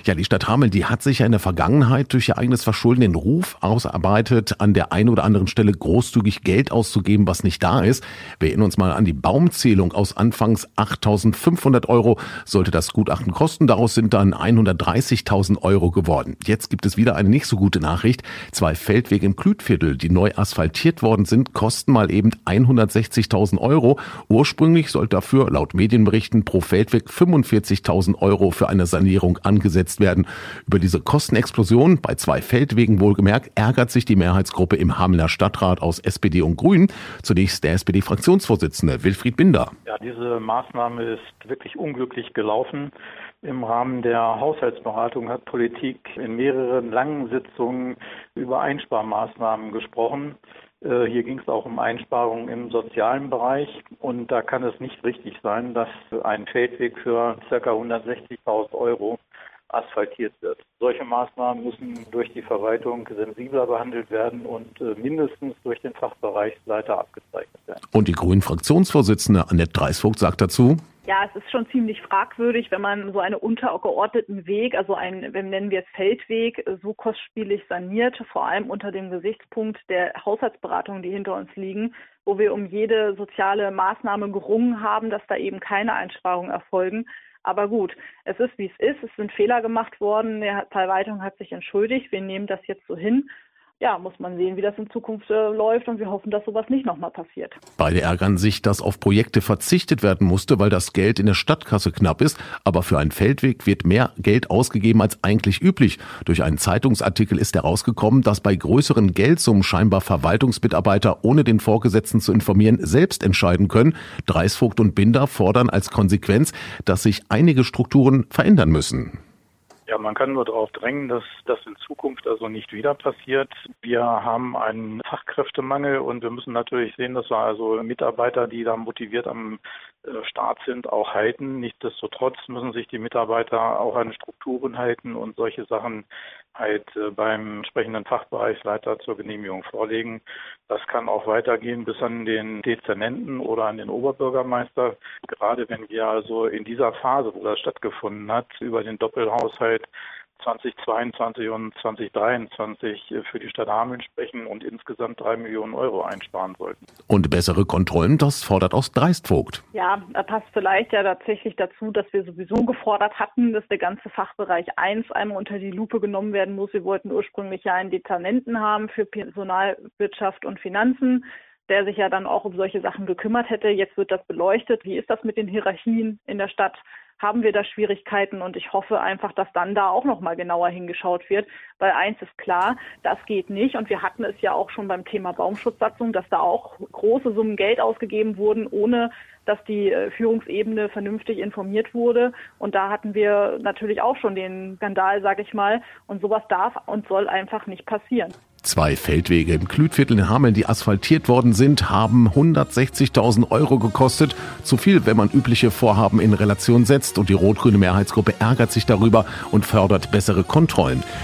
Ja, die Stadt Hameln, die hat sich ja in der Vergangenheit durch ihr eigenes Verschulden den Ruf ausarbeitet, an der einen oder anderen Stelle großzügig Geld auszugeben, was nicht da ist. Wir erinnern uns mal an die Baumzählung aus anfangs 8.500 €, sollte das Gutachten kosten. Daraus sind dann 130.000 € geworden. Jetzt gibt es wieder eine nicht so gute Nachricht. 2 Feldwege im Klütviertel, die neu asphaltiert worden sind, kosten mal eben 160.000 €. Ursprünglich sollte dafür laut Medienberichten pro Feldweg 45.000 € für eine Sanierung angesetzt werden. Über diese Kostenexplosion bei 2 Feldwegen wohlgemerkt ärgert sich die Mehrheitsgruppe im Hamelner Stadtrat aus SPD und Grünen. Zunächst der SPD-Fraktionsvorsitzende Wilfried Binder. Ja, diese Maßnahme ist wirklich unglücklich gelaufen. Im Rahmen der Haushaltsberatung hat Politik in mehreren langen Sitzungen über Einsparmaßnahmen gesprochen. Hier ging es auch um Einsparungen im sozialen Bereich und da kann es nicht richtig sein, dass ein Feldweg für ca. 160.000 € asphaltiert wird. Solche Maßnahmen müssen durch die Verwaltung sensibler behandelt werden und mindestens durch den Fachbereichsleiter abgezeichnet werden. Und die Grünen-Fraktionsvorsitzende Annette Dreisvogt sagt dazu: Ja, es ist schon ziemlich fragwürdig, wenn man so einen untergeordneten Weg, also nennen wir es Feldweg, so kostspielig saniert, vor allem unter dem Gesichtspunkt der Haushaltsberatungen, die hinter uns liegen, wo wir um jede soziale Maßnahme gerungen haben, dass da eben keine Einsparungen erfolgen. Aber gut, es ist, wie es ist. Es sind Fehler gemacht worden. Die Verwaltung hat sich entschuldigt. Wir nehmen das jetzt so hin. Ja, muss man sehen, wie das in Zukunft läuft und wir hoffen, dass sowas nicht nochmal passiert. Beide ärgern sich, dass auf Projekte verzichtet werden musste, weil das Geld in der Stadtkasse knapp ist. Aber für einen Feldweg wird mehr Geld ausgegeben als eigentlich üblich. Durch einen Zeitungsartikel ist herausgekommen, dass bei größeren Geldsummen scheinbar Verwaltungsmitarbeiter, ohne den Vorgesetzten zu informieren, selbst entscheiden können. Dreisvogt und Binder fordern als Konsequenz, dass sich einige Strukturen verändern müssen. Ja, man kann nur darauf drängen, dass das in Zukunft also nicht wieder passiert. Wir haben einen Fachkräftemangel und wir müssen natürlich sehen, dass wir also Mitarbeiter, die da motiviert am Start sind, auch halten. Nichtsdestotrotz müssen sich die Mitarbeiter auch an Strukturen halten und solche Sachen halt beim entsprechenden Fachbereichsleiter zur Genehmigung vorlegen. Das kann auch weitergehen bis an den Dezernenten oder an den Oberbürgermeister. Gerade wenn wir also in dieser Phase, wo das stattgefunden hat, über den Doppelhaushalt 2022 und 2023 für die Stadt Hameln sprechen und insgesamt 3 Millionen € einsparen sollten. Und bessere Kontrollen, das fordert aus Dreisvogt. Ja, da passt vielleicht ja tatsächlich dazu, dass wir sowieso gefordert hatten, dass der ganze Fachbereich 1 einmal unter die Lupe genommen werden muss. Wir wollten ursprünglich ja einen Dezernenten haben für Personalwirtschaft und Finanzen, der sich ja dann auch um solche Sachen gekümmert hätte. Jetzt wird das beleuchtet. Wie ist das mit den Hierarchien in der Stadt? Haben wir da Schwierigkeiten? Und ich hoffe einfach, dass dann da auch nochmal genauer hingeschaut wird. Weil eins ist klar, das geht nicht. Und wir hatten es ja auch schon beim Thema Baumschutzsatzung, dass da auch große Summen Geld ausgegeben wurden, ohne dass die Führungsebene vernünftig informiert wurde. Und da hatten wir natürlich auch schon den Skandal, sag ich mal. Und sowas darf und soll einfach nicht passieren. 2 Feldwege im Klütviertel in Hameln, die asphaltiert worden sind, haben 160.000 € gekostet. Zu viel, wenn man übliche Vorhaben in Relation setzt. Und die rot-grüne Mehrheitsgruppe ärgert sich darüber und fördert bessere Kontrollen.